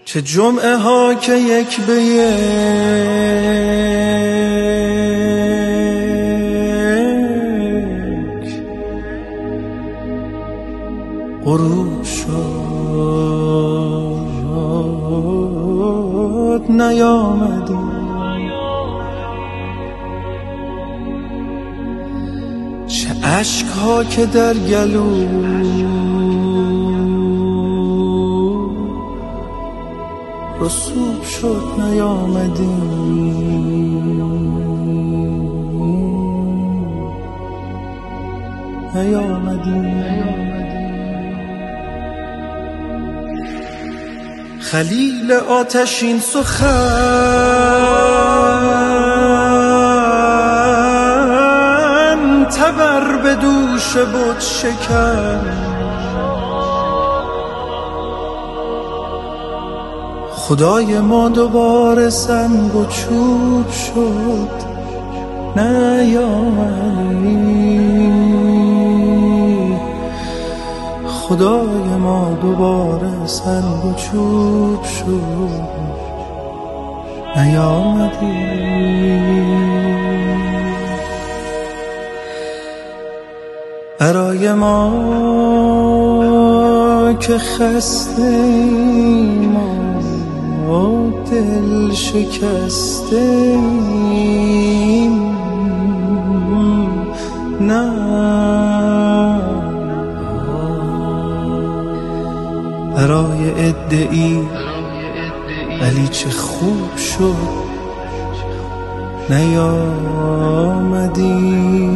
چه جمعه ها که یک به یک غروب شد نیامدی، چه اشک ها که در گلو رسوب شد نیامدی، خلیل آتشین سخن تبر به دوش بت شکن، خدای ما دوباره سنگ و چوب شد نیامدی، خدای ما دوباره سنگ و چوب شد نیامدی. برای ما که خسته ایم و دل شکسته ایم، نه برای ادعی ولی چه خوب شد نیامدی.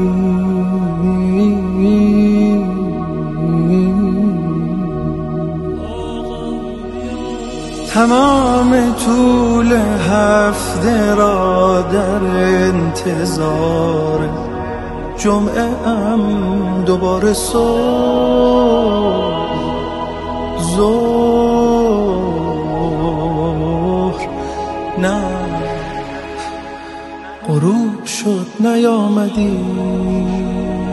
تمام طول هفته را در انتظار جمعه ام دوباره صبح ظهر نه غروب شد نیامدی.